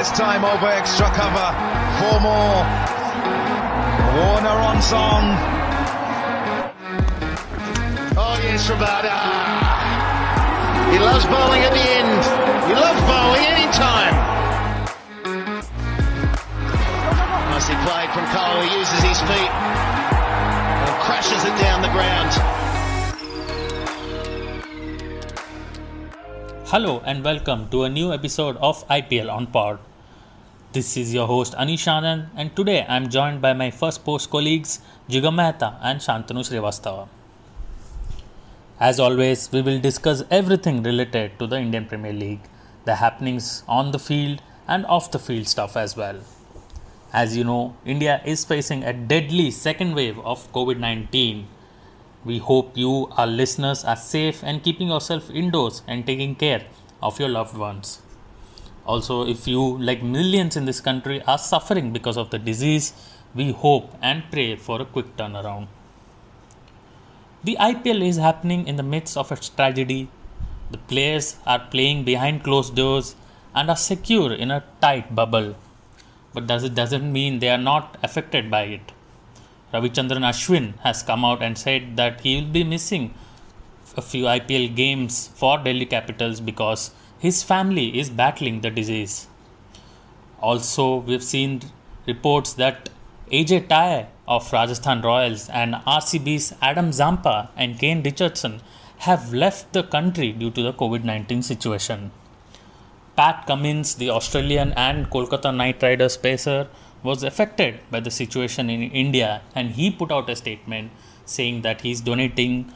this time over extra cover. 4 more. Warner on song. Oh yes, Rabada. He loves bowling at the end. He loves bowling any time. Nicely played from Cole, who uses his feet and crashes it down the ground. Hello and welcome to a new episode of IPL on Pod. This is your host Anish Anand, and today I am joined by my first post colleagues Jigar Mehta and Shantanu Srivastava. As always, we will discuss everything related to the Indian Premier League, the happenings on the field and off the field stuff as well. As you know, India is facing a deadly second wave of COVID-19. We hope you, our listeners, are safe and keeping yourself indoors and taking care of your loved ones. Also, if you, like millions in this country, are suffering because of the disease, we hope and pray for a quick turnaround. The IPL is happening in the midst of its tragedy. The players are playing behind closed doors and are secure in a tight bubble. But doesn't mean they are not affected by it. Ravichandran Ashwin has come out and said that he will be missing a few IPL games for Delhi Capitals because his family is battling the disease. Also, we've seen reports that AJ Tye of Rajasthan Royals and RCB's Adam Zampa and Kane Richardson have left the country due to the COVID-19 situation. Pat Cummins, the Australian and Kolkata Knight Riders pacer, was affected by the situation in India, and he put out a statement saying that he's donating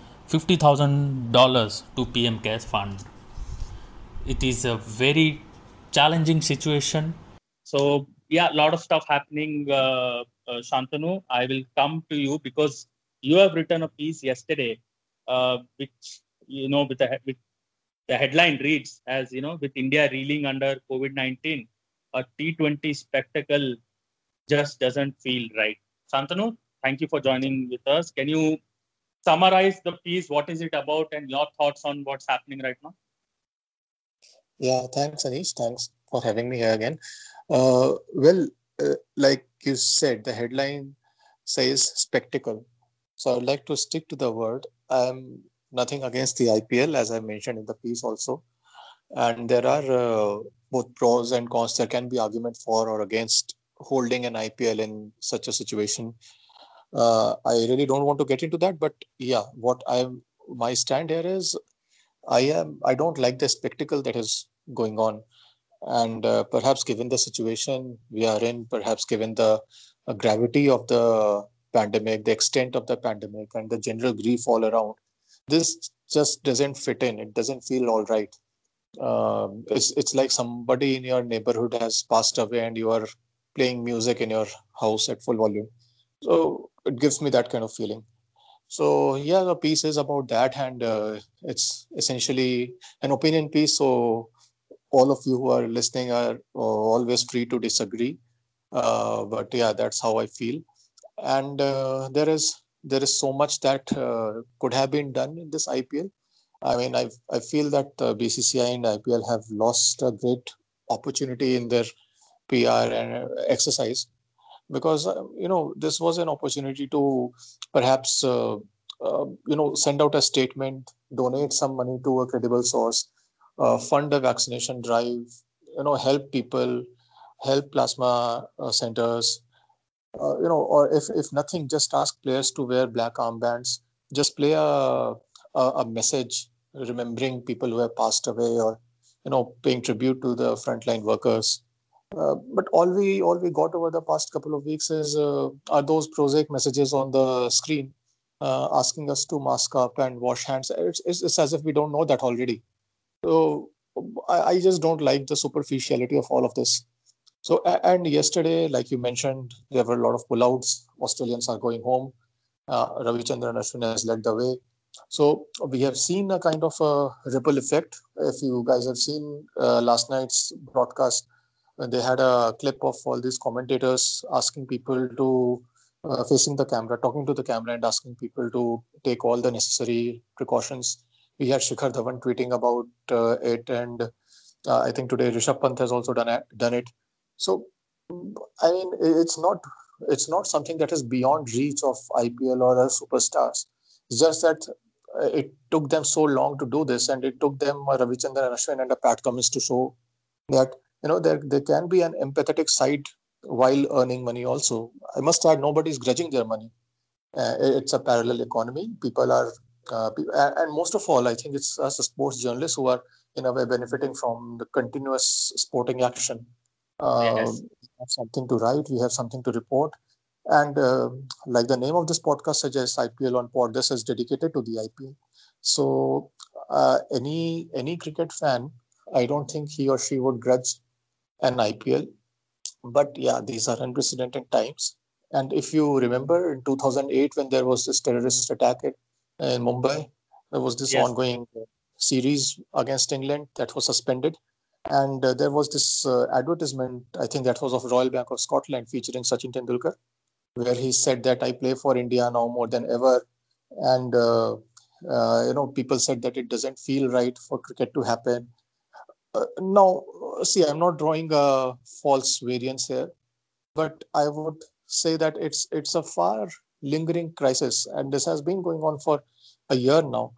$50,000 to PM Cares Fund. It is a very challenging situation. So, a lot of stuff happening. Shantanu, I will come to you because you have written a piece yesterday, which, with the headline reads as, with India reeling under COVID-19, a T20 spectacle just doesn't feel right. Shantanu, thank you for joining with us. Can you summarize the piece? What is it about and your thoughts on what's happening right now? Yeah, thanks, Anish. Thanks for having me here again. Like you said, the headline says spectacle. So I'd like to stick to the word. I'm nothing against the IPL, as I mentioned in the piece also. And there are both pros and cons. There can be argument for or against holding an IPL in such a situation. I really don't want to get into that, but yeah, my stand here is I don't like the spectacle that is going on. And perhaps given the situation we are in, perhaps given the gravity of the pandemic, the extent of the pandemic, and the general grief all around, this just doesn't fit in. It doesn't feel all right. It's like somebody in your neighborhood has passed away and you are playing music in your house at full volume. So it gives me that kind of feeling. So yeah, the piece is about that, and it's essentially an opinion piece. So all of you who are listening are always free to disagree. But yeah, that's how I feel. And there is so much that could have been done in this IPL. I mean, I feel that BCCI and IPL have lost a great opportunity in their PR and exercise, because this was an opportunity to perhaps send out a statement, donate some money to a credible source, fund a vaccination drive, help people, help plasma centers, or if nothing, just ask players to wear black armbands, just play a message remembering people who have passed away, or paying tribute to the frontline workers. But all we got over the past couple of weeks are those prosaic messages on the screen asking us to mask up and wash hands. It's as if we don't know that already. So I just don't like the superficiality of all of this. So and yesterday, like you mentioned, there were a lot of pullouts. Australians are going home. Ravichandran Ashwin has led the way. So we have seen a kind of a ripple effect. If you guys have seen last night's broadcast, they had a clip of all these commentators asking people to facing the camera, talking to the camera and asking people to take all the necessary precautions. We had Shikhar Dhawan tweeting about it, and I think today Rishabh Pant has also done it. So, I mean, it's not something that is beyond reach of IPL or other superstars. It's just that it took them so long to do this, and it took them Ravichandran Ashwin and a Pat Cummins to show that there can be an empathetic side while earning money also. I must add, nobody's grudging their money. It's a parallel economy. People are, and most of all, I think it's us as sports journalists who are in a way benefiting from the continuous sporting action. Yes. We have something to write, we have something to report, and like the name of this podcast suggests, IPL on Pod, this is dedicated to the IPL. So any cricket fan, I don't think he or she would grudge an IPL. But yeah, these are unprecedented times. And if you remember in 2008, when there was this terrorist attack in Mumbai, there was this Yes. ongoing series against England that was suspended. And there was this advertisement, I think that was of Royal Bank of Scotland, featuring Sachin Tendulkar, where he said that I play for India now more than ever. And, people said that it doesn't feel right for cricket to happen. Now, see, I'm not drawing a false variance here, but I would say that it's a far lingering crisis, and this has been going on for a year now.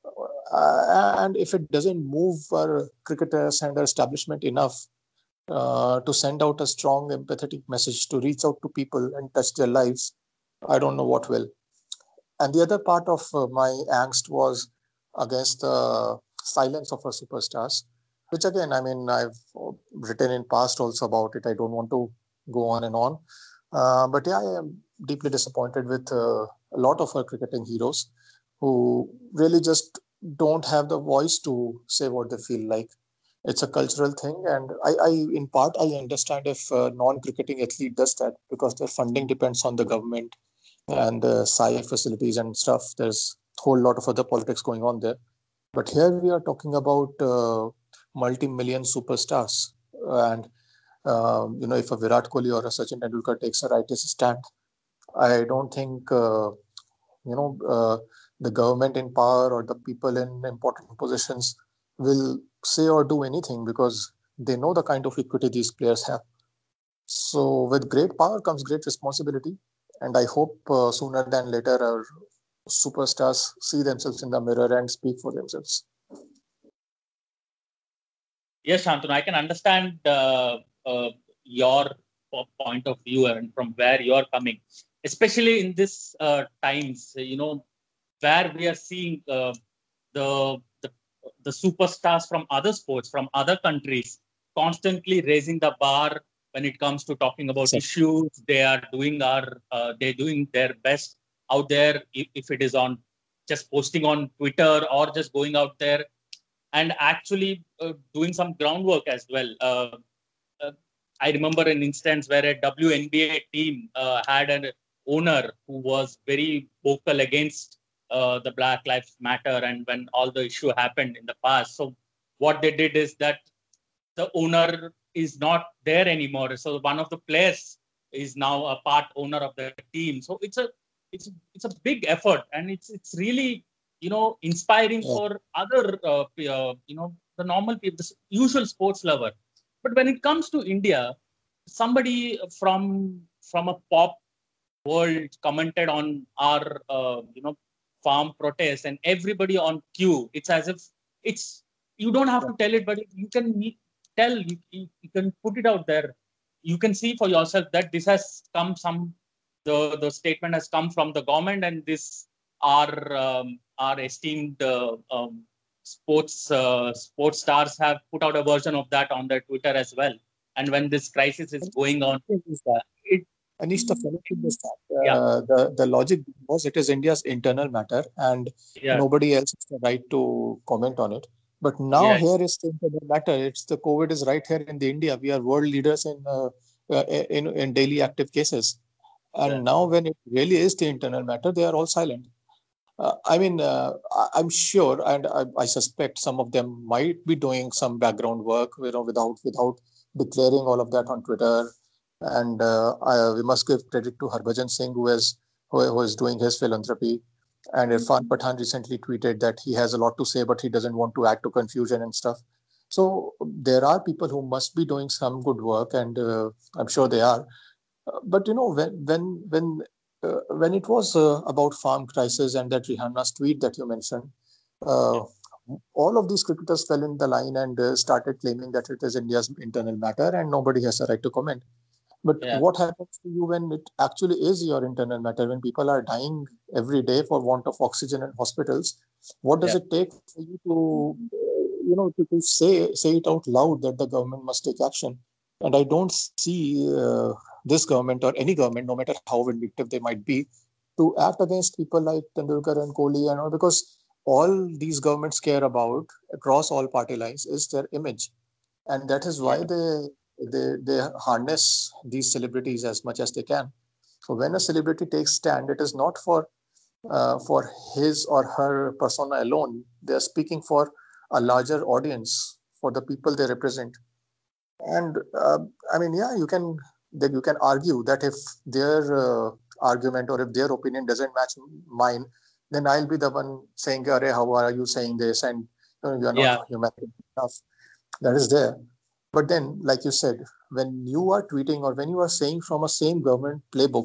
And if it doesn't move our cricketers and our establishment enough to send out a strong, empathetic message to reach out to people and touch their lives, I don't know what will. And the other part of my angst was against the silence of our superstars, which again, I mean, I've written in past also about it. I don't want to go on and on. But yeah, I am deeply disappointed with a lot of our cricketing heroes who really just don't have the voice to say what they feel like. It's a cultural thing, and in part, I understand if non-cricketing athlete does that because their funding depends on the government and SAI facilities and stuff. There's a whole lot of other politics going on there. But here we are talking about multi-million superstars, and if a Virat Kohli or a Sachin Tendulkar takes a righteous stand, I don't think you know uh, the government in power or the people in important positions will say or do anything because they know the kind of equity these players have. So with great power comes great responsibility, and I hope sooner than later our superstars see themselves in the mirror and speak for themselves. Yes, Shantanu, I can understand your point of view and from where you're coming, especially in this times, where we are seeing the, the the superstars from other sports, from other countries, constantly raising the bar when it comes to talking about So, issues. They're doing their best out there. If it is on just posting on Twitter or just going out there and actually doing some groundwork as well. Uh, I remember an instance where a WNBA team had an owner who was very vocal against the Black Lives Matter, and when all the issue happened in the past. So what they did is that the owner is not there anymore. So one of the players is now a part owner of the team. So it's a big effort, and it's really inspiring yeah, for other the normal people, the usual sports lover. But when it comes to India, somebody from a pop world commented on our farm protest, and everybody on cue. It's as if it's you don't have yeah, to tell it, but you can tell you can put it out there. You can see for yourself that this has come some the statement has come from the government, and this our esteemed sports stars have put out a version of that on their Twitter as well. And when this crisis is and going on, is that it Anish, the funny thing is that yeah the logic was it is India's internal matter and yeah nobody else has the right to comment on it. But now yes here is the internal matter. It's the COVID is right here in the India. We are world leaders in daily active cases. yeah And now when it really is the internal matter, they are all silent. I'm sure, and I suspect some of them might be doing some background work, without declaring all of that on Twitter. And we must give credit to Harbhajan Singh, who is doing his philanthropy. And Irfan Pathan recently tweeted that he has a lot to say, but he doesn't want to add to confusion and stuff. So there are people who must be doing some good work, and I'm sure they are. But when it was about farm crisis and that Rihanna's tweet that you mentioned, uh, all of these cricketers fell in the line and started claiming that it is India's internal matter and nobody has a right to comment. But Yeah, what happens to you when it actually is your internal matter? When people are dying every day for want of oxygen in hospitals, what does yeah, it take for you to, to say it out loud that the government must take action? And I don't see this government or any government, no matter how vindictive they might be, to act against people like Tendulkar and Kohli and all, because all these governments care about across all party lines is their image, and that is why yeah, they harness these celebrities as much as they can. So when a celebrity takes stand, it is not for his or her persona alone. They are speaking for a larger audience, for the people they represent. And I mean, yeah, you can argue that if their argument or if their opinion doesn't match mine, then I'll be the one saying, "Arey, how are you saying this?" And you are not yeah, human enough. That is there. But then, like you said, when you are tweeting or when you are saying from a same government playbook,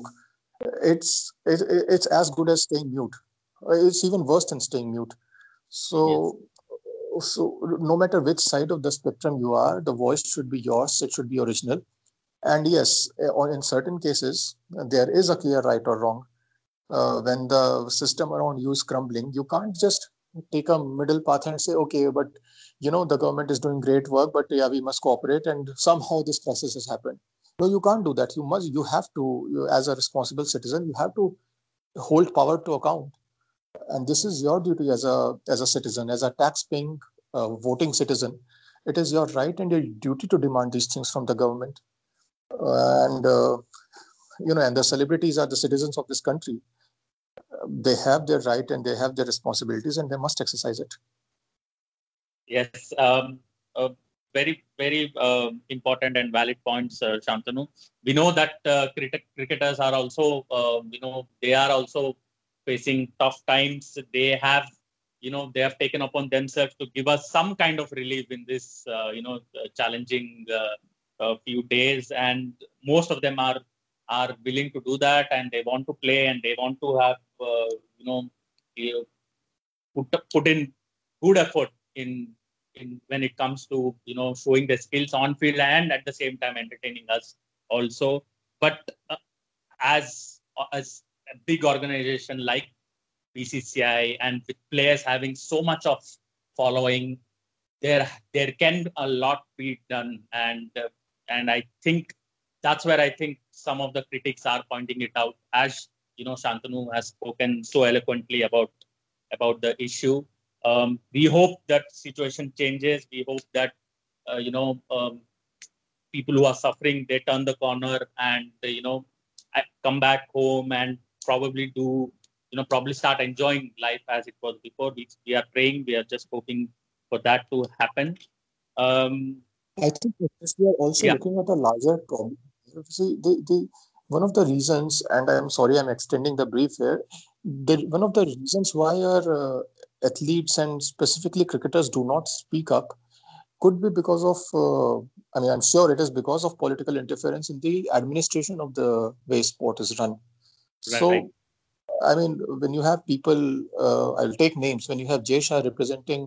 it's as good as staying mute. It's even worse than staying mute. yes, So, so no matter which side of the spectrum you are, the voice should be yours. It should be original. And yes, in certain cases, there is a clear right or wrong. When the system around you is crumbling, you can't just take a middle path and say, okay, but the government is doing great work, but yeah, we must cooperate, and somehow this crisis has happened. No, you can't do that. You have to, as a responsible citizen, you have to hold power to account, and this is your duty as a citizen, as a tax-paying, voting citizen. It is your right and your duty to demand these things from the government, and and the celebrities are the citizens of this country. They have their right and they have their responsibilities and they must exercise it. yes. Very, very important and valid points, Shantanu. We know that cricketers are also, they are also facing tough times. They have taken upon themselves to give us some kind of relief in this, challenging few days. And most of them are willing to do that, and they want to play, and they want to have, eh, put in good effort in when it comes to showing their skills on field and at the same time entertaining us also. But as a big organization like BCCI, and with players having so much of following, there can a lot be done, and I think that's where I think some of the critics are pointing it out, as Shantanu has spoken so eloquently about the issue. We hope that situation changes. We hope that uh, you know um, people who are suffering, they turn the corner, and come back home and probably do probably start enjoying life as it was before. We are praying. We are just hoping for that to happen. Um, I think that we are also yeah, looking at a larger problem. See, one of the reasons, and I'm sorry I'm extending the brief here, one of the reasons why our athletes and specifically cricketers do not speak up could be because of, I mean, I'm sure it is because of political interference in the administration of the way sport is run. right. So, I mean, when you have people, I'll take names. When you have Jay Shah representing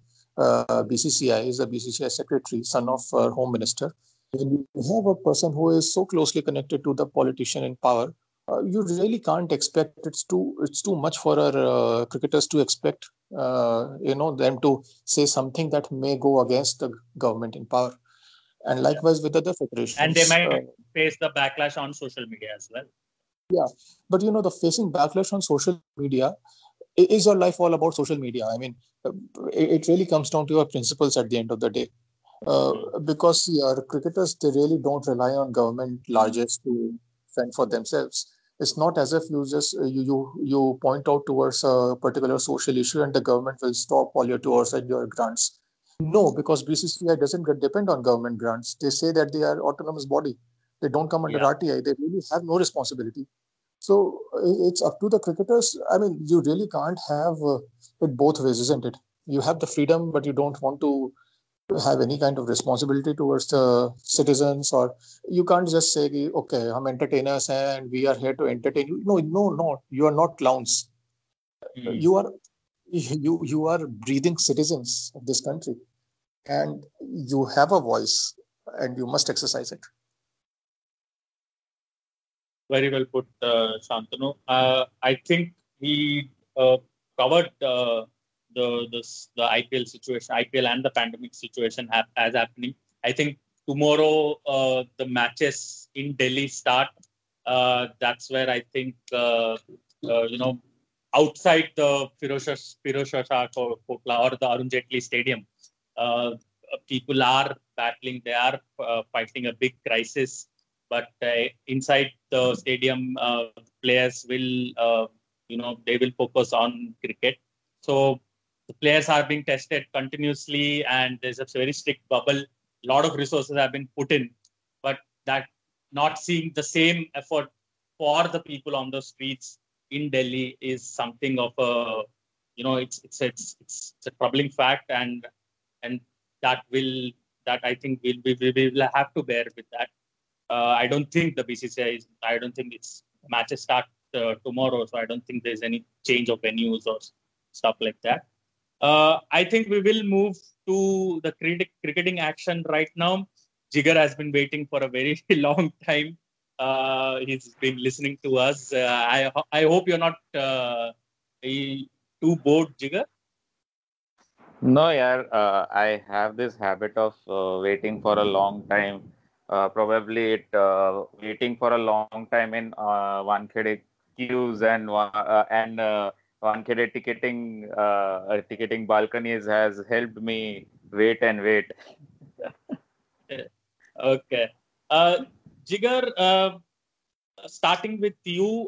BCCI, is the BCCI secretary, son of Home Minister. When you have a person who is so closely connected to the politician in power, you really can't expect. It's too much for our cricketers to expect. Them to say something that may go against the government in power, and Yeah. likewise with other And they federations. might face the backlash on social media as well. Yeah, but the facing backlash on social media, is your life all about social media? I mean, it really comes down to your principles at the end of the day. Mm. Because our cricketers, they really don't rely on government largesse to fend for themselves. It's not as if you just you point out towards a particular social issue and the government will stop all your tours and your grants. No, because BCCI doesn't depend on government grants. They say that they are autonomous body. They don't come under Yeah. RTI. They really have no responsibility. So it's up to the cricketers. I mean, you really can't have it both ways, isn't it? You have the freedom, but you don't want to. have any kind of responsibility towards the citizens, or you can't just say कि, okay हम entertainers हैं and we are here to entertain you. No, you are not clowns. Hmm. You are you are breathing citizens of this country, and you have a voice and you must exercise it. Very well put, Shantanu. I think we covered the IPL situation, IPL and the pandemic situation as happening. I think tomorrow the matches in Delhi start. That's where I think outside the Firozshah Kokla or the Arun Jaitley Stadium, uh, people are battling. They are fighting a big crisis, but inside the stadium, players will, they will focus on cricket. So the players are being tested continuously, and there's a very strict bubble. A lot of resources have been put in, but that not seeing the same effort for the people on the streets in Delhi is something of a, it's a troubling fact, and that will that I think we will have to bear with that. I don't think the BCCI is. I don't think its matches start tomorrow, so I don't think there's any change of venues or stuff like that. I think we will move to the cricketing action right now. Jigar has been waiting for a very long time. He's been listening to us. I hope you're not too bored, Jigar. No, yaar, I have this habit of waiting for a long time. Probably waiting for a long time in Wankhede queues and Wankhede ticketing balconies has helped me wait and wait. Okay. Jigar, starting with you,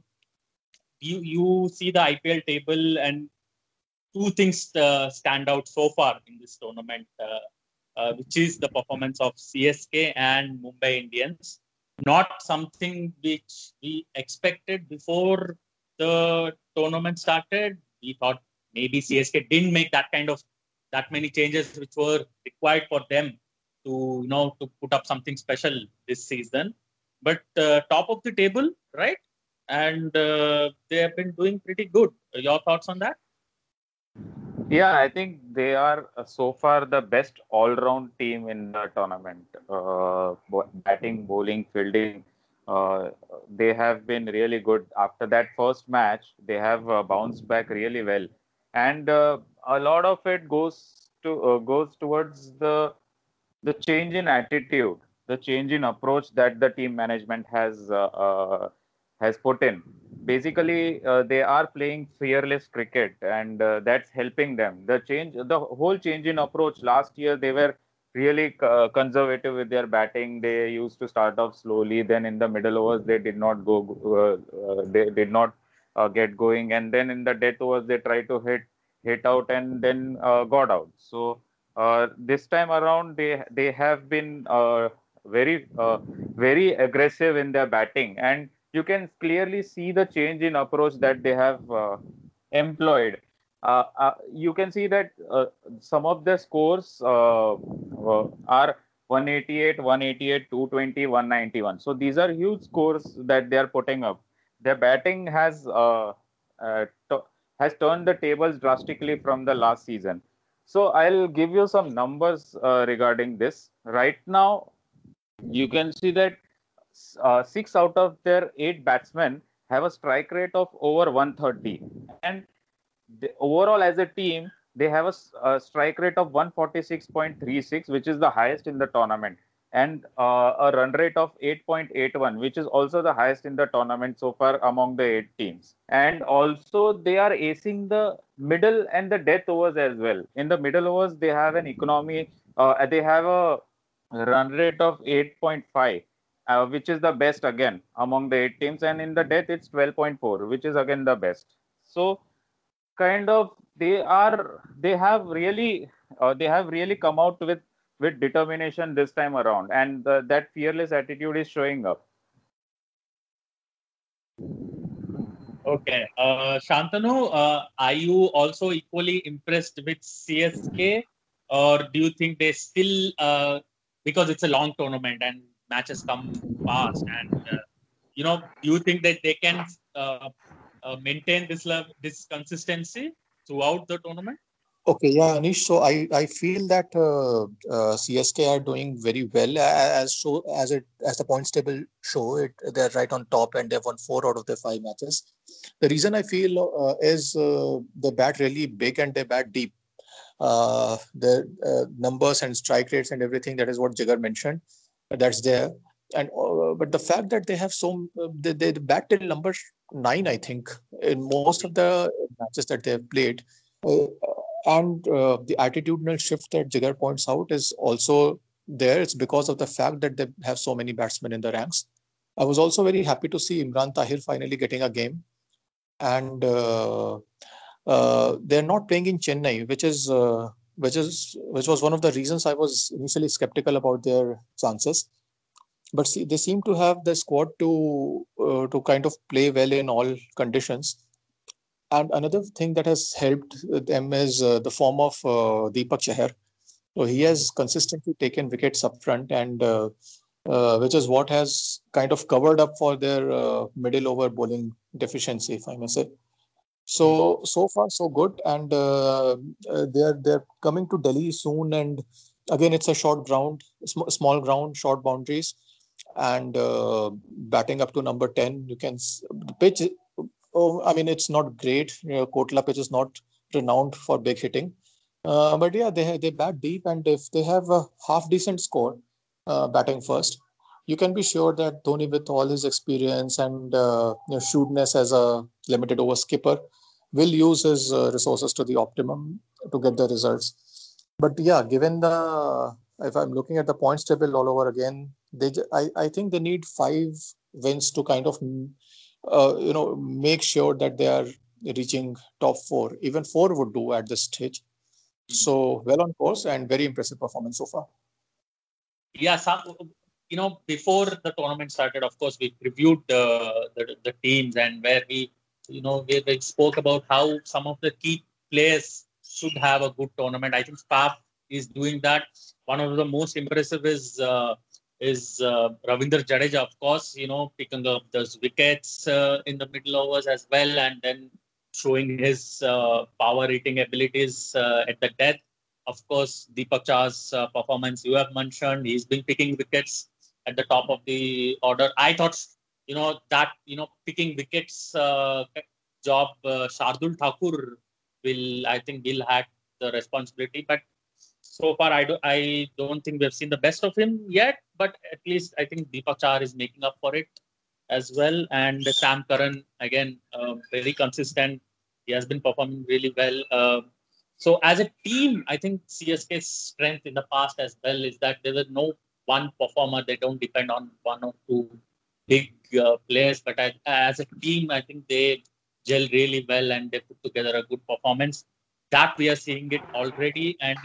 you see the IPL table, and two things stand out so far in this tournament, which is the performance of CSK and Mumbai Indians. Not something which we expected before the tournament started. We thought maybe CSK didn't make that many changes which were required for them to put up something special this season. But top of the table, right? And they have been doing pretty good. Your thoughts on that? Yeah, I think they are so far the best all-round team in the tournament. Batting, bowling, fielding, they have been really good. After that first match, they have bounced back really well, and a lot of it goes towards the change in attitude, the change in approach that the team management has put in. Basically, they are playing fearless cricket, and that's helping them. The whole change in approach. Last year, they were really conservative with their batting. They used to start off slowly. Then in the middle overs, they did not go. They did not get going, and then in the death overs, they tried to hit out and then got out. So this time around, they have been very aggressive in their batting, and you can clearly see the change in approach that they have employed. You can see that some of the scores are 188, 188, 220, 191. So these are huge scores that they are putting up. Their batting uh, t- has turned the tables drastically from the last season. So I'll give you some numbers regarding this. Right now, you can see that six out of their eight batsmen have a strike rate of over 130, and overall as a team they have a strike rate of 146.36, which is the highest in the tournament, and a run rate of 8.81, which is also the highest in the tournament so far among the eight teams. And also they are acing the middle and the death overs as well. In the middle overs they have an economy, they have a run rate of 8.5, which is the best again among the eight teams, and in the death it's 12.4, which is again the best. So kind of they have really come out with determination this time around, and that fearless attitude is showing up. Okay. Shantanu, are you also equally impressed with CSK? or do you think they still, because it's a long tournament and matches come fast, and do you think that they can maintain this consistency throughout the tournament? Okay, yeah, Anish. So I feel that CSK are doing very well as the points table show it. They're right on top and they've won 4 out of their 5 matches. The reason I feel is they bat really big and they bat deep. The numbers and strike rates and everything, that is what Jigar mentioned. That's there. And but the fact that they have they bat till number 9, I think, in most of the matches that they have played. Uh, and the attitudinal shift that Jigar points out is also there. It's because of the fact that they have so many batsmen in the ranks. I was also very happy to see Imran Tahir finally getting a game, and they're not playing in Chennai, which was one of the reasons I was initially skeptical about their chances. But see, they seem to have the squad to kind of play well in all conditions. And another thing that has helped them is the form of Deepak Chahar. So he has consistently taken wickets up front, and which is what has kind of covered up for their middle over bowling deficiency, if I may say. So far so good, and they're coming to Delhi soon. And again, it's a short ground, small ground, short boundaries, and batting up to number 10. The pitch. Oh, I mean, it's not great. Kotla pitch is not renowned for big hitting, but yeah, they bat deep, and if they have a half decent score, batting first, you can be sure that Dhoni, with all his experience and shrewdness as a limited over skipper, will use his resources to the optimum to get the results. But yeah, given the if I'm looking at the points table all over again, I think they need 5 wins to kind of make sure that they are reaching top 4. Even 4 would do at this stage. So well on course and very impressive performance so far. Yeah, before the tournament started, of course, we previewed the teams, and where we spoke about how some of the key players should have a good tournament. I think Faf is doing that. One of the most impressive is Ravindra Jadeja, of course, picking up those wickets in the middle overs as well, and then showing his power hitting abilities at the death. Of course, Deepak Chahar's performance you have mentioned. He's been picking wickets at the top of the order. I thought, picking wickets job, Shardul Thakur will have the responsibility. But so far, I don't think we've seen the best of him yet. But at least I think Deepak Chahar is making up for it as well. And Sam Curran, again, very consistent. He has been performing really well. So as a team, I think CSK's strength in the past as well is that there was no one performer. They don't depend on one or two big players. But as a team, I think they gel really well and they put together a good performance. That we are seeing it already, and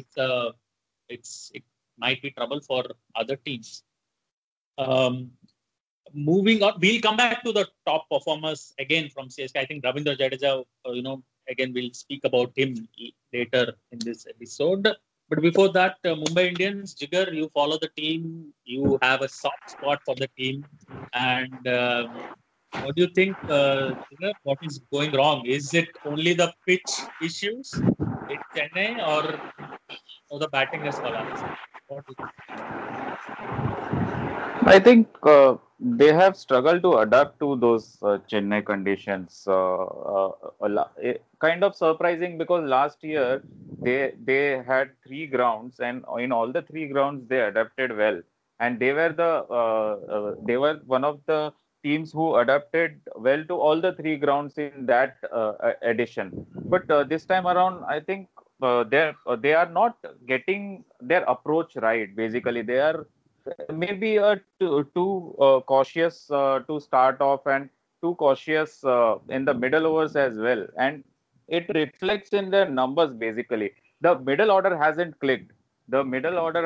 it might be trouble for other teams. Moving on, we'll come back to the top performers again from CSK. I think Ravindra Jadeja, again, we'll speak about him later in this episode. But before that, Mumbai Indians, Jigar, you follow the team. You have a soft spot for the team. And what do you think, Jigar, what is going wrong? Is it only the pitch issues in Chennai, or the batting has collapsed? What do you think? I think they have struggled to adapt to those Chennai conditions. Kind of surprising because last year they had 3 grounds, and in all the 3 grounds they adapted well, and they were one of the teams who adapted well to all the 3 grounds in that edition. But this time around, I think they are not getting their approach right. Basically, they are maybe too cautious to start off, and too cautious in the middle overs as well, and it reflects in their numbers. Basically, the middle order hasn't clicked. The middle order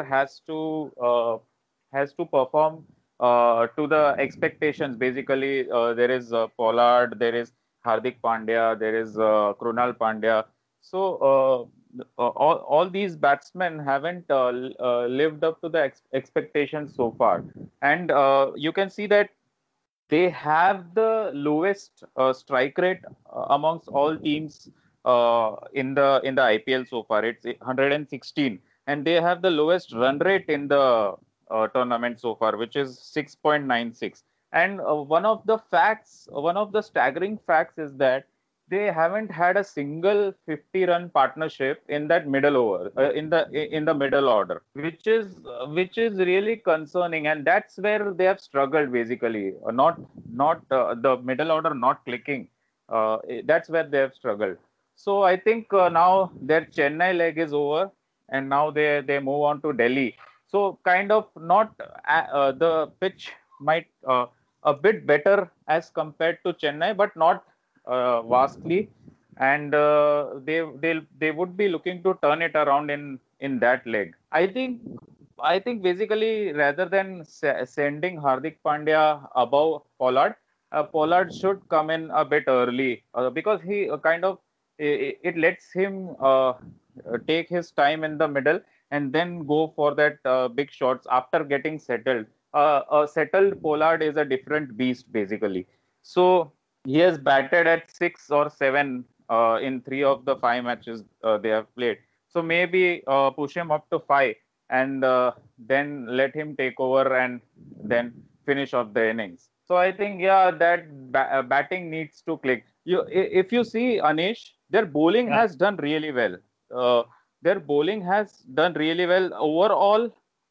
has to perform to the expectations. Basically, there is Pollard, there is Hardik Pandya, there is Krunal Pandya. So all these batsmen haven't lived up to the expectations so far, and you can see that they have the lowest strike rate amongst all teams in the IPL so far. It's 116, and they have the lowest run rate in the tournament so far, which is 6.96. And one of the staggering facts is that they haven't had a single 50-run partnership in that middle over in the middle order, which is really concerning, and that's where they have struggled basically. Not the middle order not clicking. That's where they have struggled. So I think now their Chennai leg is over, and now they move on to Delhi. So kind of not the pitch might a bit better as compared to Chennai, but not vastly, and they would be looking to turn it around in that leg. I think basically rather than sending Hardik Pandya above Pollard, Pollard should come in a bit early because he kind of it lets him take his time in the middle and then go for that big shots after getting settled. A settled Pollard is a different beast basically. So he has batted at 6 or 7 in 3 of the 5 matches they have played. So maybe push him up to 5 and then let him take over and then finish off the innings. So I think yeah, that batting needs to click. If you see Anish, their bowling Yeah. has done really well. Uh, their bowling has done really well overall.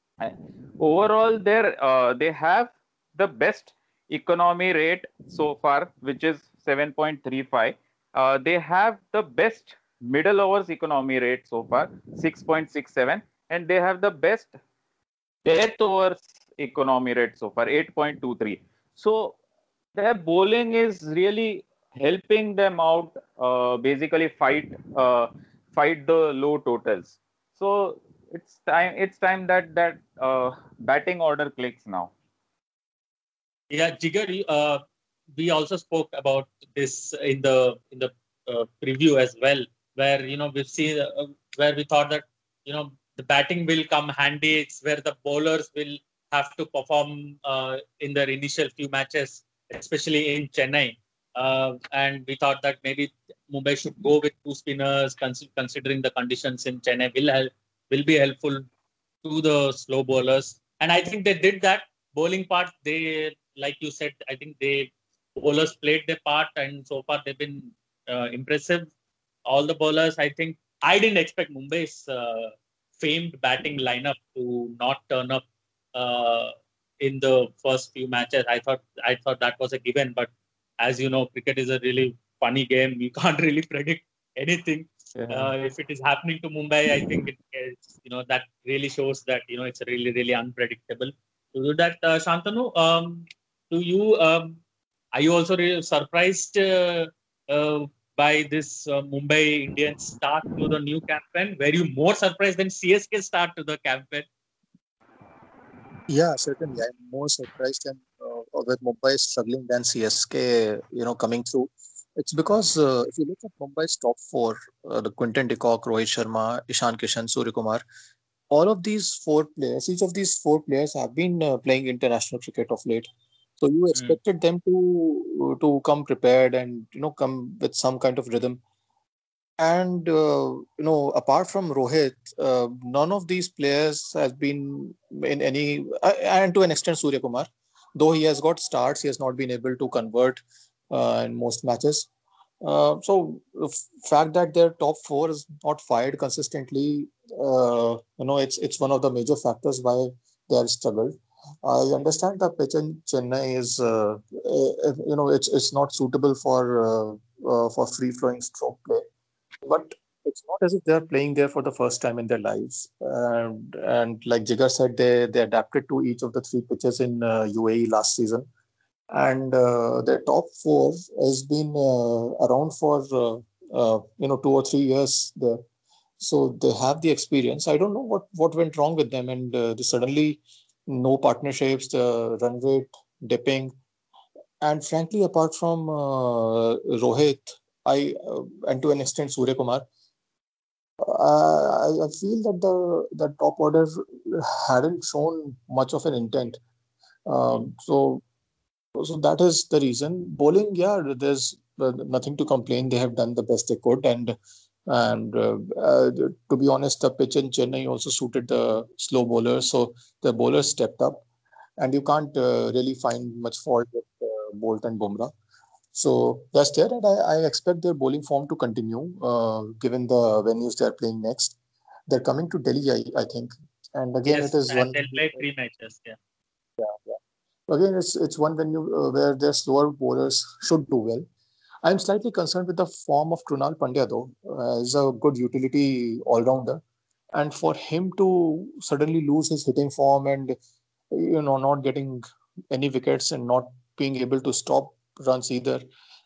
They have the best economy rate so far, which is 7.35. They have the best middle overs economy rate so far, 6.67, and they have the best death overs economy rate so far, 8.23. So their bowling is really helping them out, basically fight the low totals. So it's time that batting order clicks now. Yeah, Jigar, we also spoke about this in the preview as well, where we've seen where we thought that the batting will come handy. It's where the bowlers will have to perform in their initial few matches, especially in Chennai. And we thought that maybe Mumbai should go with two spinners, considering the conditions in Chennai will be helpful to the slow bowlers. And I think they did that. Bowling part, they, like you said, I think bowlers played their part, and so far they've been impressive. All the bowlers, I think, I didn't expect Mumbai's famed batting lineup to not turn up in the first few matches. I thought that was a given, but as you know, cricket is a really funny game. You can't really predict anything. If it is happening to Mumbai, I think that really shows that it's really really unpredictable. To do that, Shantanu, do you are you also really surprised by this Mumbai Indians start to the new campaign? Were you more surprised than CSK start to the campaign? Yeah, certainly. I'm more surprised than with Mumbai struggling than CSK, coming through. It's because if you look at Mumbai's top four, the Quinton de Kock, Rohit Sharma, Ishan Kishan, Surya Kumar, all of these four players, each of these four players have been playing international cricket of late. So you expected them to come prepared and come with some kind of rhythm. And apart from Rohit, none of these players has been in any, and to an extent Surya Kumar, though he has got starts, he has not been able to convert in most matches. So the fact that their top four is not fired consistently, it's one of the major factors why they have struggled. I understand the pitch in Chennai is, it's not suitable for free flowing stroke play, but it's not as if they're playing there for the first time in their lives. And like Jigar said, they adapted to each of the three pitches in UAE last season, and their top four has been around for 2 or 3 years there. So they have the experience. I don't know what went wrong with them, and suddenly no partnerships, the run rate dipping, and frankly, apart from Rohit, and to an extent Surya Kumar, I feel that the top order hadn't shown much of an intent. So that is the reason. Bowling, yeah, there's nothing to complain. They have done the best they could, and to be honest, the pitch in Chennai also suited the slow bowlers, so the bowlers stepped up, and you can't really find much fault with Bolt and Bumrah. So that's there, and I expect their bowling form to continue, given the venues they are playing next. They're coming to Delhi, I think, and again, it Yes, is and one. they'll play 3 matches. Yeah. Again, it's one venue where their slower bowlers should do well. I'm slightly concerned with the form of Krunal Pandya, though. He's a good utility all-rounder, and for him to suddenly lose his hitting form and not getting any wickets and not being able to stop runs either,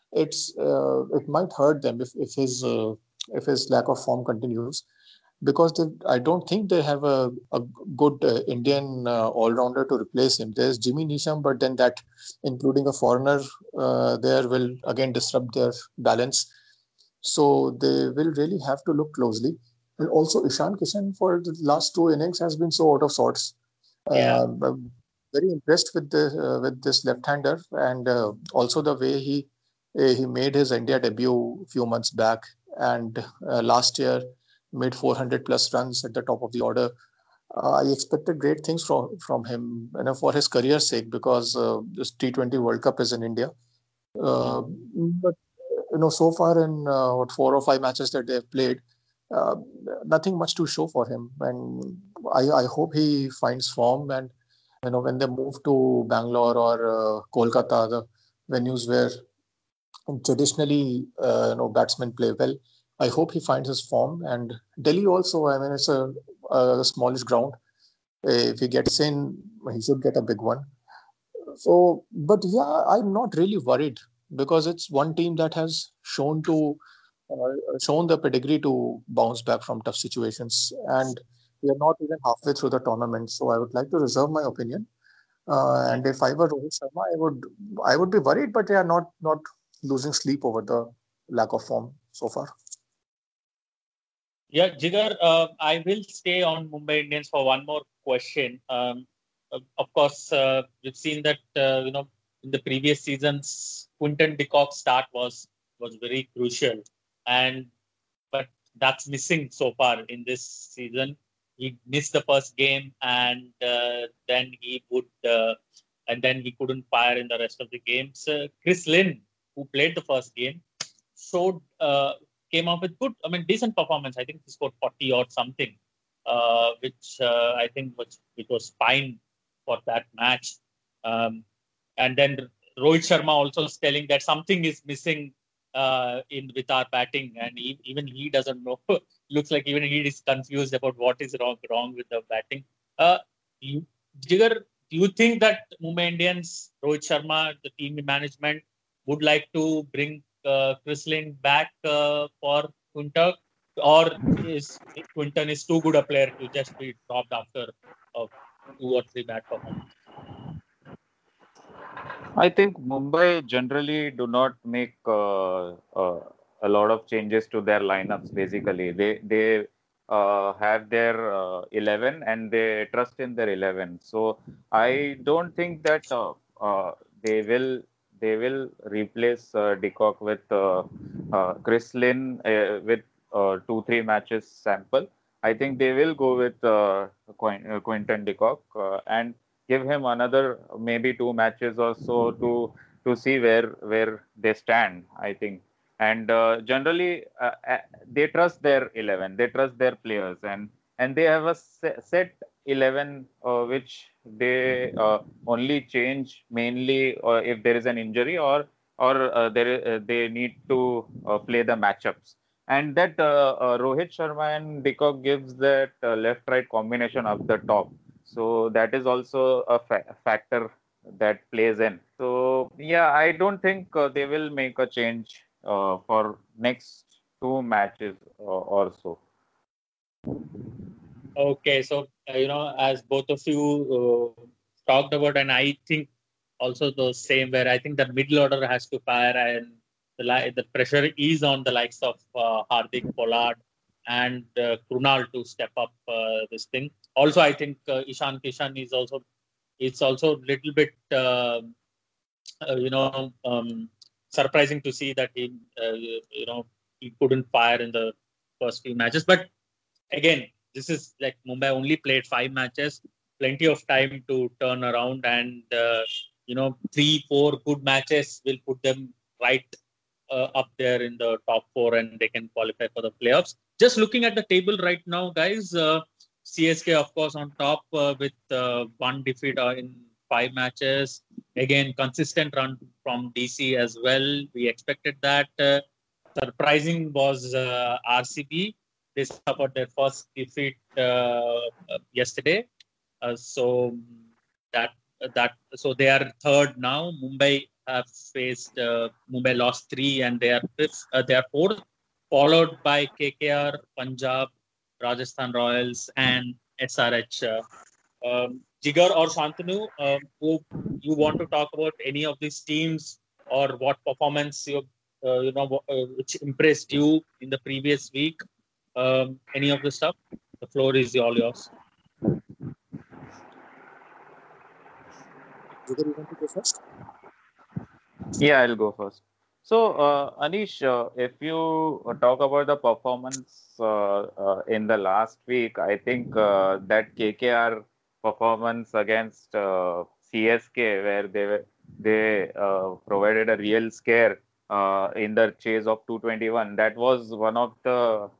it might hurt them if his lack of form continues, because I don't think they have a good Indian all-rounder to replace him. There's Jimmy Neesham, but then that, including a foreigner there, will again disrupt their balance. So they will really have to look closely. And also, Ishan Kishan for the last two innings has been so out of sorts. Yeah. I'm very impressed with this left-hander, and also the way he made his India debut a few months back, and last year made 400 plus runs at the top of the order. I expected great things from him, for his career's sake, because this T20 World Cup is in India. Uh, but so far in what 4 or 5 matches that they have played, uh, nothing much to show for him. And I hope he finds form. And when they move to Bangalore or Kolkata, the venues where traditionally batsmen play well, I hope he finds his form. And Delhi also, I mean, it's a smallish ground. If he gets in, he should get a big one. So, but yeah, I'm not really worried, because it's one team that has shown the pedigree to bounce back from tough situations, and we are not even halfway through the tournament. So I would like to reserve my opinion. And if I were Rohit Sharma, I would be worried, but yeah, not losing sleep over the lack of form so far. Yeah, Jigar, I will stay on Mumbai Indians for one more question. Of course, we've seen that in the previous seasons, Quinton de Kock's start was very crucial, and but that's missing so far in this season. He missed the first game, and then he couldn't fire in the rest of the games. Chris Lynn, who played the first game, showed came up with good, I mean, decent performance. I think he scored 40 or something, which I think was fine for that match. And then Rohit Sharma also is telling that something is missing in with our batting, and even he doesn't know. Looks like even he is confused about what is wrong with the batting. Jigar, do you think that Mumbai Indians, Rohit Sharma, the team management would like to bring Chris Lynn back for Quinton, or is Quinton is too good a player to just be dropped after 2 or 3 bad performances? I think Mumbai generally do not make a lot of changes to their lineups. Basically, they have their 11 and they trust in their 11. So I don't think that they will replace De Kock with Chris Lynn with 2-3 matches sample. I think they will go with Quinton de Kock and give him another maybe 2 matches or so to see where they stand. I think, and generally they trust their 11, they trust their players, and they have a set 11 which they only change mainly if there is an injury or they need to play the matchups. And that Rohit Sharma and De Kock gives that left-right combination up the top. So that is also a factor that plays in. So yeah, I don't think they will make a change for next 2 matches or so. Okay, so as both of you talked about, and I think also the same, where I think the middle order has to fire, and the pressure is on the likes of Hardik Pollard and Krunal to step up this thing. Also, I think Ishan Kishan is also little bit surprising to see that he couldn't fire in the first few matches. But again, this is like Mumbai only played 5 matches, plenty of time to turn around, and 3-4 good matches will put them right up there in the top 4, and they can qualify for the playoffs. Just looking at the table right now, guys, CSK of course on top with 1 defeat in 5 matches. Again, consistent run from DC as well. We expected that. Surprising was RCB. They suffered their first defeat yesterday. So they are third now. Mumbai have faced Mumbai lost 3 and they are fifth. They are fourth, followed by KKR, Punjab, Rajasthan Royals, and SRH. Jigar or Shantanu, who you want to talk about any of these teams or what performance which impressed you in the previous week? Any of the stuff? The floor is all yours. Jigar, you want to go first? Yeah, I'll go first. So, Anish, if you talk about the performance in the last week, I think that KKR performance against CSK, where they provided a real scare in the chase of 221. That was one of the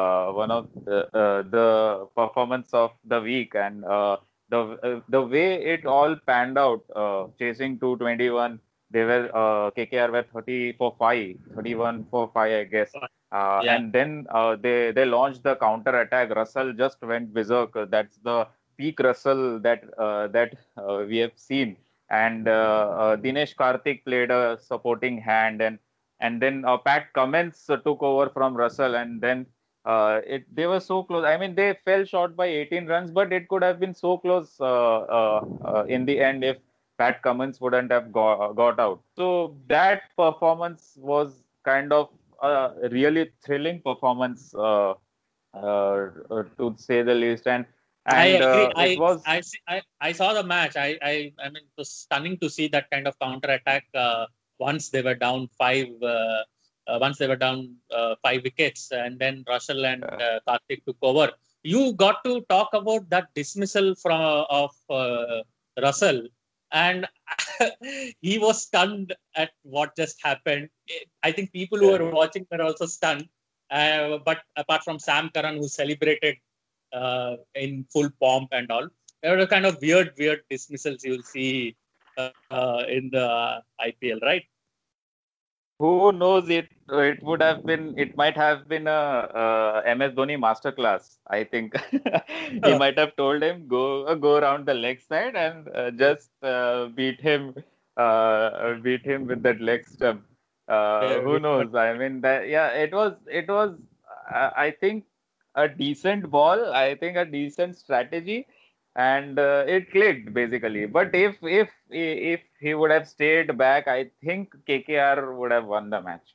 performance of the week, and the way it all panned out, chasing 221. They were KKR were 31 for 5, I guess. And then they launched the counter attack. Russell just went berserk. That's the peak Russell that we have seen. And Dinesh Karthik played a supporting hand, and then Pat Cummins took over from Russell, and then they were so close. I mean, they fell short by 18 runs, but it could have been so close in the end if Pat Cummins wouldn't have got out. So that performance was kind of a really thrilling performance, to say the least. And I agree. it was. I saw the match. I mean, it was stunning to see that kind of counter attack. Once they were down 5. Once they were down 5 wickets, and then Russell and Karthik took over. You got to talk about that dismissal of Russell. And he was stunned at what just happened. I think people who were watching were also stunned. But apart from Sam Curran, who celebrated in full pomp and all, there were kind of weird dismissals you'll see in the IPL, right? Who knows? It would have been. It might have been a MS Dhoni masterclass. I think he might have told him go around the leg side and just beat him with that leg stump. Who knows? I mean, it was. I think a decent ball. I think a decent strategy. And it clicked basically. But if he would have stayed back, I think KKR would have won the match.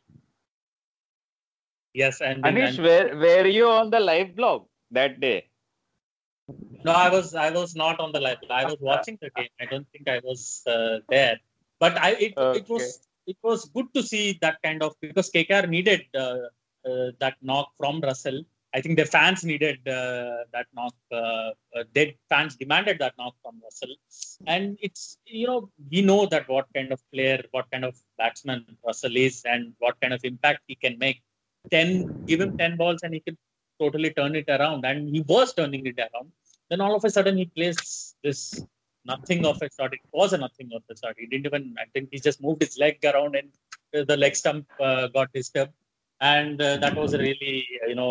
Yes, and Anish, were you on the live blog that day? No, I was not on the live. I was watching the game. I don't think I was there. But it was good to see that kind of, because KKR needed that knock from Russell. I think the fans needed that knock. Fans demanded that knock from Russell, and it's we know that what kind of player, what kind of batsman Russell is, and what kind of impact he can make. Give him 10 balls, and he can totally turn it around, and he was turning it around. Then all of a sudden he plays this nothing of a shot. It was a nothing of a shot. He didn't even. I think he just moved his leg around, and the leg stump got disturbed, and that was really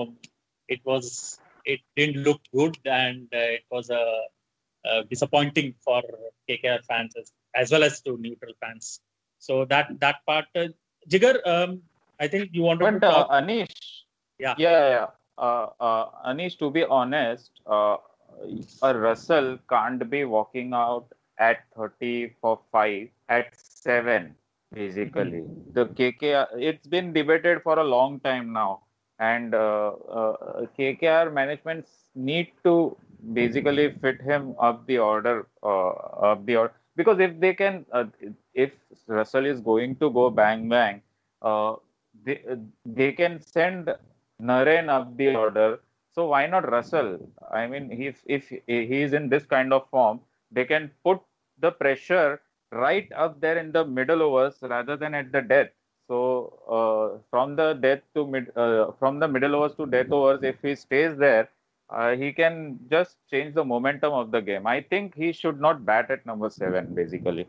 It didn't look good, and it was disappointing for KKR fans as well as to neutral fans. So that part, Jigar, I think you wanted to talk. Anish, yeah. Anish, to be honest, a Russell can't be walking out at 30 for 5 at 7. Basically, the KKR. It's been debated for a long time now. and KKR management need to basically fit him up the order, because if they can, if Russell is going to go bang bang, uh, they can send Naren up the order. So why not Russell? I mean, if he is in this kind of form, they can put the pressure right up there in the middle overs rather than at the death. So from the middle overs to death overs, if he stays there, he can just change the momentum of the game. I think he should not bat at number 7, basically.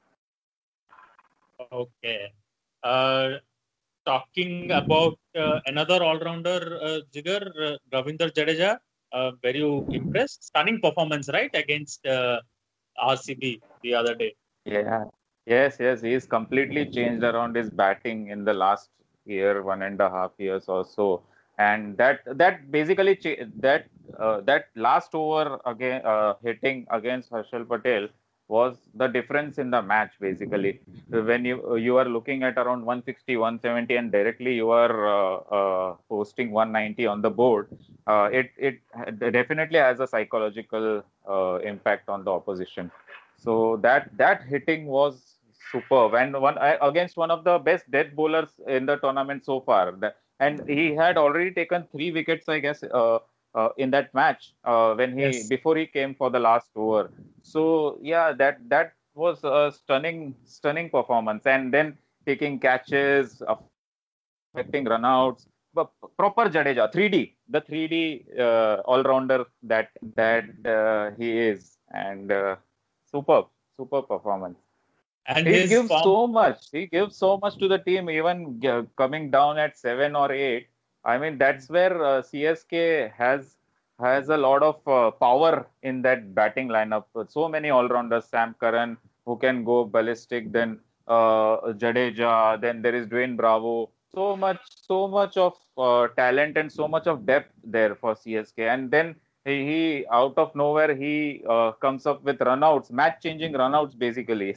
Okay. Uh, Talking about another all-rounder, Jigar, Ravinder Jadeja, were you impressed? Stunning performance, right, against RCB the other day. Yeah. Yes. He's completely changed around his batting in the last year, 1.5 years or so. And that basically that last over again hitting against Harshal Patel was the difference in the match. Basically, when you are looking at around 160, 170, and directly you are posting 190 on the board, it definitely has a psychological impact on the opposition. So that hitting was superb, and against one of the best death bowlers in the tournament so far. And he had already taken 3 wickets, I guess, in that match when Yes. before he came for the last over. So yeah, that was a stunning performance, and then taking catches, affecting runouts. But proper Jadeja, 3D, the 3D all-rounder that he is, and superb performance. And He his gives form, so much. He gives so much to the team, even coming down at 7 or 8. I mean, that's where CSK has a lot of power in that batting lineup. So many all-rounders, Sam Curran, who can go ballistic, then Jadeja, then there is Dwayne Bravo. So much of talent and so much of depth there for CSK. And then he out of nowhere, he comes up with runouts, match-changing runouts, basically.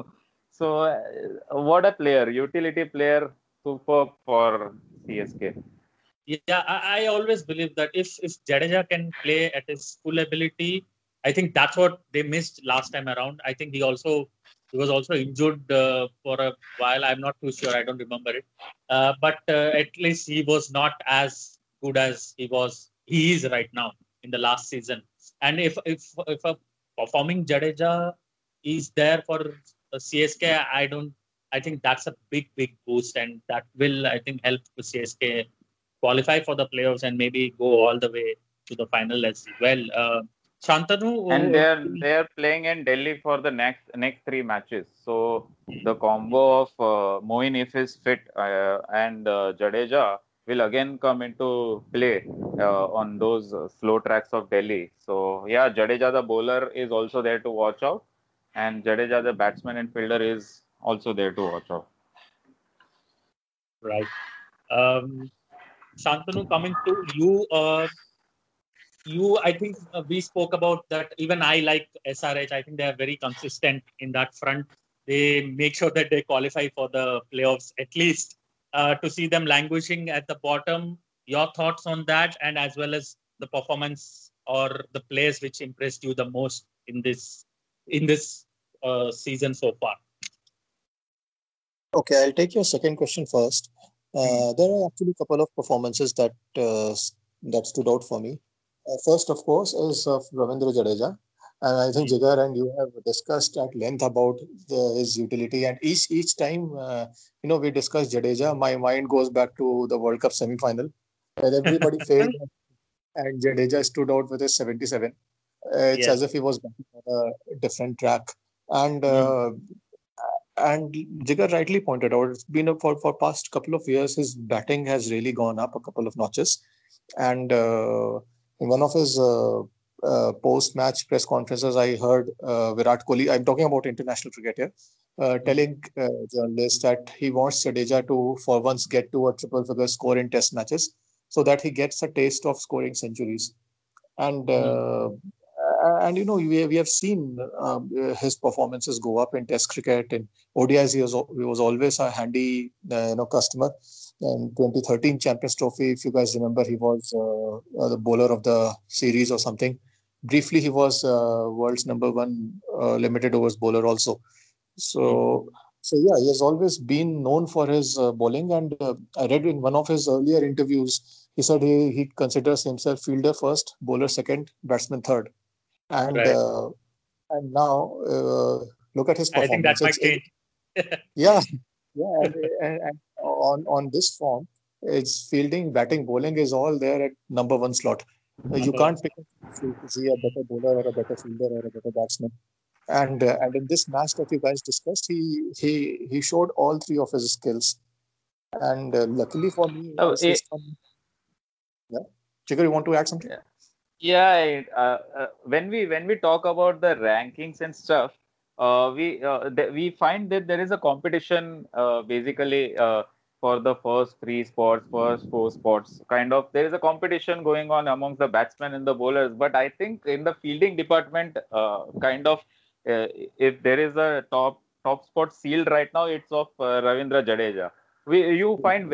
So, what a player, utility player, super for CSK. yeah, I always believe that if Jadeja can play at his full ability, I think that's what they missed last time around. I think he was also injured for a while. I'm not too sure. I don't remember it. But at least he was not as good as he is right now in the last season. And if a performing Jadeja is there for CSK, I think that's a big boost, and that will, I think, help the CSK qualify for the playoffs and maybe go all the way to the final as well. And Shantanu, they're playing in Delhi for the next 3 matches. So the combo of Moin, if he's fit, and Jadeja will again come into play on those slow tracks of Delhi. So yeah, Jadeja the bowler is also there to watch out, and Jadeja the batsman and fielder is also there to watch out. right. Shantanu, coming to you, I think we spoke about that. Even I like SRH. I think they are very consistent in that front. They make sure that they qualify for the playoffs at least. To see them languishing at the bottom, your thoughts on that, and as well as the performance or the players which impressed you the most in this season so far. Okay, I'll take your second question first. There are actually a couple of performances that stood out for me. First, of course, is of Ravindra Jadeja. And I think Jigar and you have discussed at length about his utility. And each time, we discuss Jadeja, my mind goes back to the World Cup semi-final, where everybody failed and Jadeja stood out with his 77. It's Yes. as if he was back on a different track. And and Jigar rightly pointed out, it's been for past couple of years, his batting has really gone up a couple of notches. And in one of his post-match press conferences, I heard Virat Kohli, I'm talking about international cricket here, telling journalists that he wants Jadeja to, for once, get to a triple figure score in test matches so that he gets a taste of scoring centuries. And And we have seen his performances go up in Test cricket. In ODIs, he was always a handy customer. In 2013 Champions Trophy, if you guys remember, he was the bowler of the series or something. Briefly, he was world's number one limited overs bowler also. So yeah, he has always been known for his bowling. And I read in one of his earlier interviews, he said he considers himself fielder first, bowler second, batsman third. And Right. And now look at his I think that performance. might change. Yeah, yeah. And on this form, it's fielding, batting, bowling is all there at number one slot. You Number one. can't pick to see a better bowler or a better fielder or a better batsman. And in this match that you guys discussed, he showed all three of his skills. And luckily for me, Oh, I see some. Yeah, Jigar, you want to add something? yeah. When we talk about the rankings and stuff, we find that there is a competition basically for the first three spots, first four spots. Kind of there is a competition going on amongst the batsmen and the bowlers. But I think in the fielding department, if there is a top spot sealed right now, it's of Ravindra Jadeja. You find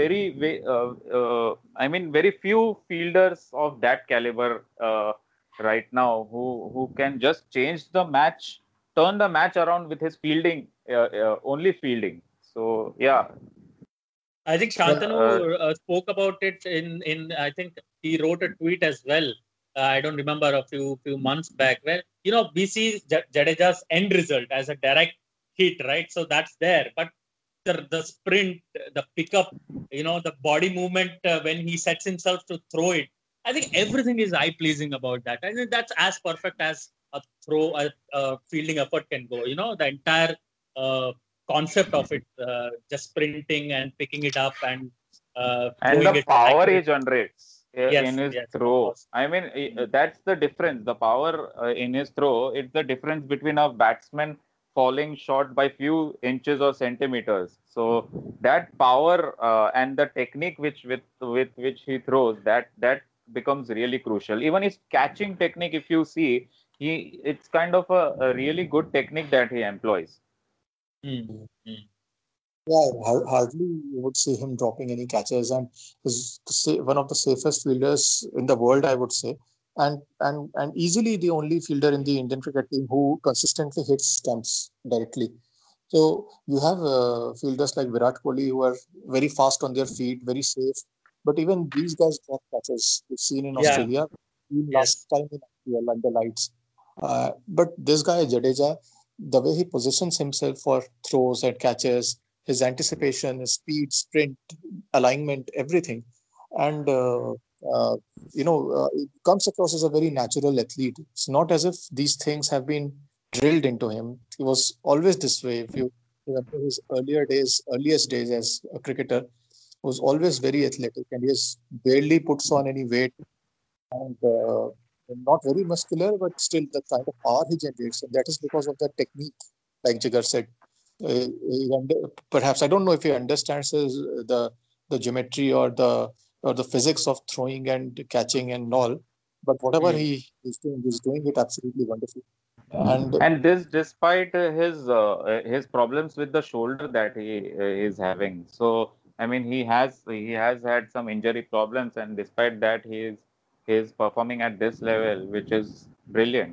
very few fielders of that caliber right now who can just change the match, turn the match around with his fielding, only fielding. So yeah, I think Shantanu spoke about it in I think he wrote a tweet as well. I don't remember a few months back where we see Jadeja's end result as a direct hit, right? So that's there, but the sprint, the pickup, the body movement when he sets himself to throw it. I think everything is eye pleasing about that. I think that's as perfect as a fielding effort can go. The entire concept of it, just sprinting and picking it up and and throwing the it power he accurately. generates in Yes, his yes, of throw. course. I mean, that's the difference. The power in his throw. It's the difference between a batsman falling short by few inches or centimeters. So that power and the technique with which he throws, that becomes really crucial. Even his catching technique, if you see, it's kind of a really good technique that he employs. Mm, mm. Yeah, hardly you would see him dropping any catches, and is one of the safest fielders in the world, I would say, and easily the only fielder in the Indian cricket team who consistently hits stumps directly. So you have fielders like Virat Kohli who are very fast on their feet, very safe, but even these guys drop catches. We've seen in Yeah, Australia, even last yes. time in IPL under lights. But this guy Jadeja, the way he positions himself for throws and catches, his anticipation, his speed, sprint, alignment, everything, and uh, it comes across as a very natural athlete. It's not as if these things have been drilled into him. He was always this way. If you remember his earliest days as a cricketer, was always very athletic, and he has barely puts on any weight, and not very muscular, but still the kind of power he generates, and that is because of the technique, like Jigar said. Perhaps I don't know if he understands the geometry or the physics of throwing and catching and all, but whatever Mm. he's doing it absolutely wonderful. And And this, despite his problems with the shoulder that he is having. So, I mean, he has had some injury problems, and despite that, he is performing at this level, which is brilliant.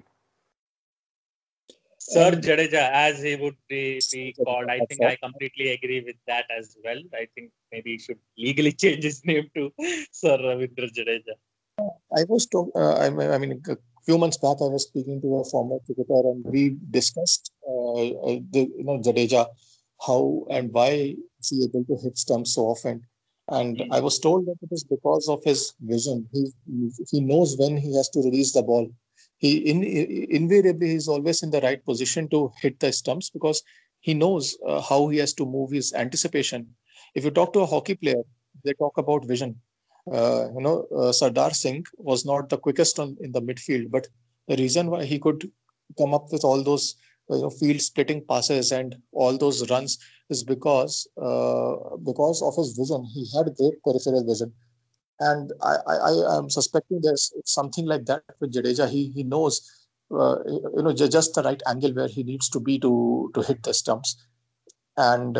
Sir and Jadeja, as he would be called. I that's think I completely agree with that as well. I think maybe he should legally change his name to Sir Ravindra Jadeja. I was talk, I mean, a few months back, I was speaking to a former cricketer, and we discussed Jadeja, how and why is he able to hit stumps so often. And Mm. I was told that it is because of his vision. He knows when he has to release the ball. Invariably he's always in the right position to hit the stumps because he knows how he has to move his anticipation. If you talk to a hockey player, they talk about vision. Sardar Singh was not the quickest in the midfield, but the reason why he could come up with all those field splitting passes and all those runs is because of his vision. He had great peripheral vision, and I am suspecting there's something like that with Jadeja. He knows. just the right angle where he needs to be to hit the stumps. And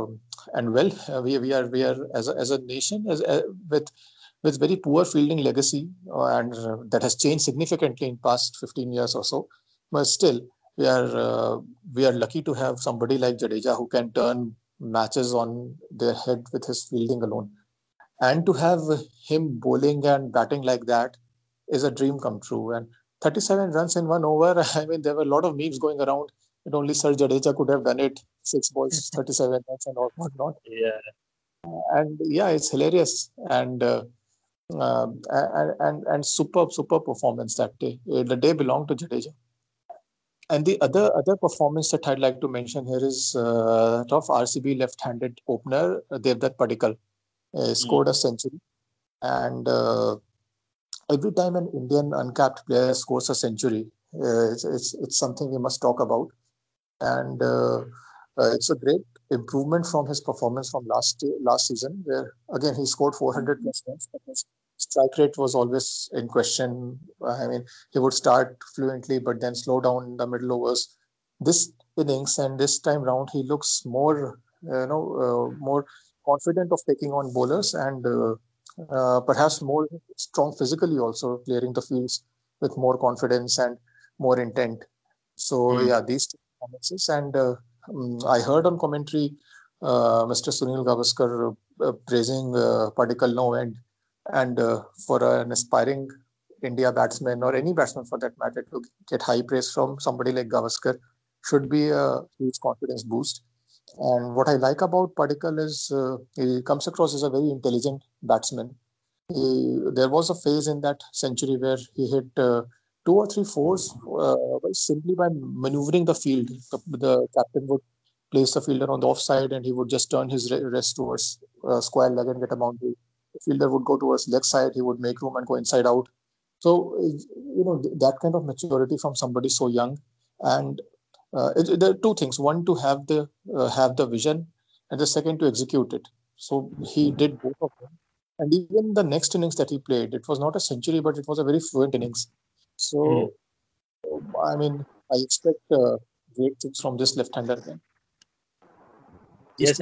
we are as a nation with very poor fielding legacy, and that has changed significantly in past 15 years or so. But still, we are lucky to have somebody like Jadeja who can turn matches on their head with his fielding alone. And to have him bowling and batting like that is a dream come true. And 37 runs in 1 over, I mean, there were a lot of memes going around that only Sir Jadeja could have done it. 6 balls, 37 runs and all whatnot. Yeah. And yeah, it's hilarious. And superb performance that day. The day belonged to Jadeja. And the other performance that I'd like to mention here is of RCB left-handed opener Devdutt Padikkal. Scored a century, and every time an Indian uncapped player scores a century, it's something we must talk about. And it's a great improvement from his performance from last season, where again he scored 400 plus runs, but his strike rate was always in question. I mean, he would start fluently, but then slow down in the middle overs. This innings and this time round, he looks more, more confident of taking on bowlers, and perhaps more strong physically also, clearing the fields with more confidence and more intent. So yeah, these two performances. And I heard on commentary Mr. Sunil Gavaskar praising Padikkal no end. And for an aspiring India batsman, or any batsman for that matter, to get high praise from somebody like Gavaskar should be a huge confidence boost. And what I like about Padikkal is he comes across as a very intelligent batsman. There was a phase in that century where he hit 2 or 3 fours simply by maneuvering the field. The captain would place the fielder on the offside, and he would just turn his wrist towards square leg and get a boundary. The fielder would go towards leg side, he would make room and go inside out. So, that kind of maturity from somebody so young. And there are two things: one, to have the vision, and the second, to execute it. So he did both of them. And even the next innings that he played, it was not a century, but it was a very fluent innings. So, I mean, I expect great things from this left-hander again. Yes,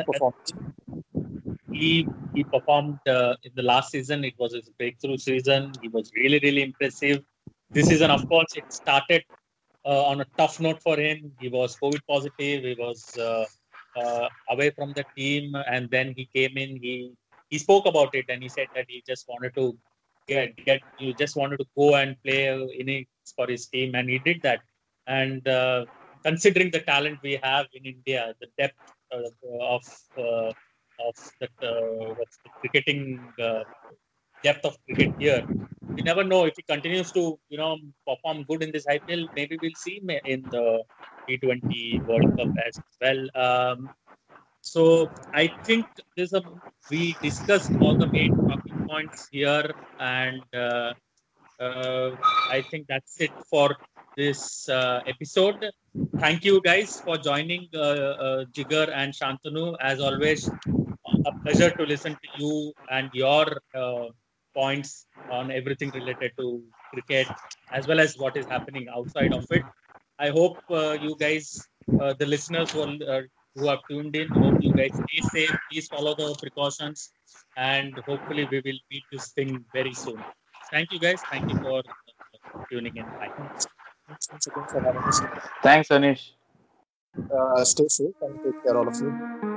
he performed in the last season. It was his breakthrough season. He was really, really impressive. This season, of course, it started on a tough note for him. He was COVID positive. He was away from the team, and then he came in. He spoke about it, and he said that he just wanted to just wanted to go and play innings for his team, and he did that. And considering the talent we have in India, the depth of the cricketing depth of cricket here, we never know if he continues to perform good in this IPL. Maybe we'll see him in the T20 World Cup as well. So I think we discussed all the main talking points here, and I think that's it for this episode. Thank you guys for joining Jigar and Shantanu. As always, a pleasure to listen to you and your points on everything related to cricket, as well as what is happening outside of it. I hope you guys, the listeners who have tuned in, hope you guys stay safe. Please follow the precautions, and hopefully we will beat this thing very soon. Thank you guys. Thank you for tuning in. Bye. Thanks again for having us. Thanks, Anish. Stay safe and take care, all of you.